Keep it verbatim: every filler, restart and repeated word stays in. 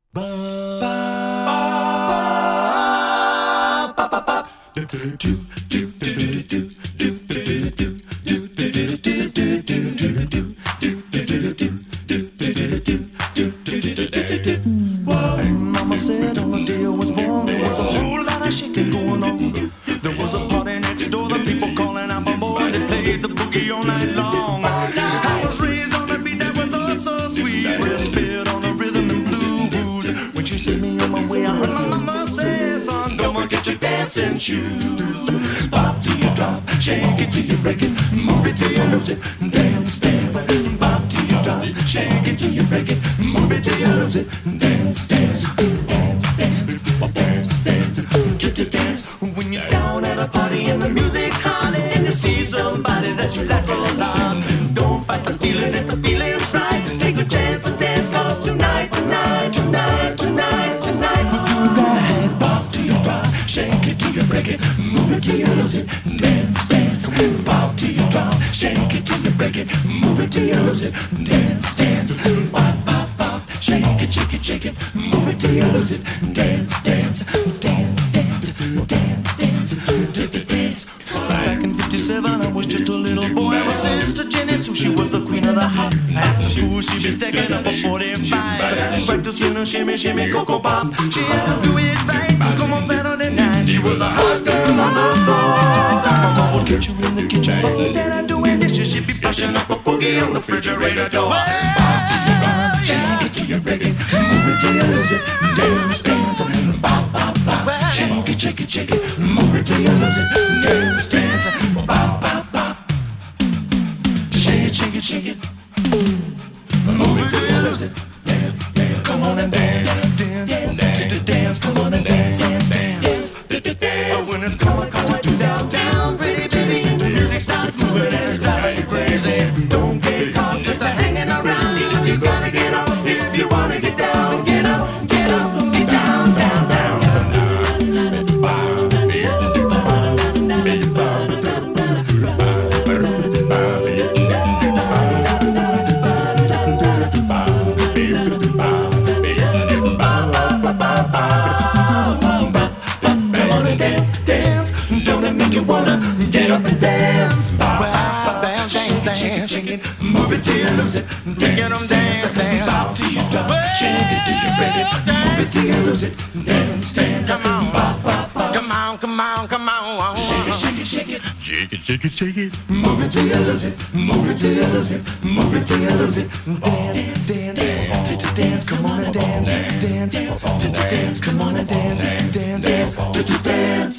Mama said on the day I was born there was a whole lot of shaking going on. There was a party next door, the people calling out for more. They played the boogie all night long. I was raised on a beat that was oh so sweet, breastfed on the rhythm and blues. When she sent me on my way, I heard my mama say, son, don't forget your dancing shoes. Bop till you drop, shake it till you break it, move it till you lose it, dance, dance. Bop till you drop, shake it till you break it, move it till you lose it, dance, dance, dance, dance, dance, dance. Get to dance when you're down at a party and the music's hot and you see somebody that you like a lot. Don't fight the feeling if the feeling's right. Take a chance and dance, cause tonight's the night, tonight, tonight, tonight. Do that, bop till you drop, shake it till you break it, move it till you lose it, dance, dance. Bop till you drop, shake it till you break it, move it till you lose it, dance, dance. Bop, bop, bop, shake it, shake it, shake it, move it till you lose it, dance, dance, dance, dance, dance, dance, dance, dance. Back in fifty-seven, I was just a little boy. My sister Jenny, so she was the queen of the hop. After school, she'd be stacking up a forty-five, practicing a shimmy, shimmy, cocoa pop. She had to do it right, it's come on Saturday night. She was a hot girl on the floor. Mama would get you in the kitchen, but instead of doing dishes, she'd be pushing up a boogie on the refrigerator door. Bop till you rock, shake it till you break it, move it till you lose it, dance, dance. Bop, bop, bop, shake it, shake it, shake it, move it till you lose it, dance, dance. Bop, bop, bop, shake it, shake it, shake it, move it till you lose it, dance, dance. Come on and dance, dance, dance, dance, dance. Come on and dance, dance, dance, dance. When it's coming, coming to down, down, pretty baby, and the music starts moving and it's driving you crazy. Don't get caught just a hanging around. You gotta get up if you wanna get down. Get up, get up, get down, down, down. You wanna get up and dance, bop, bop, bop, shake it, shake it, shake it, move it till you lose it, dance, dance, dance, bop till you drop, shake it till you break it, move it till you lose it, dance, dance, come on, bop, bop, bop, come on, come on, come on, shake it, shake it, shake it, shake it, shake it, shake it, move it till you lose it, move it till you lose it, move it till you lose it, dance, dance, dance, dance, come on and dance, dance, dance, dance, come on and dance, dance, dance, dance.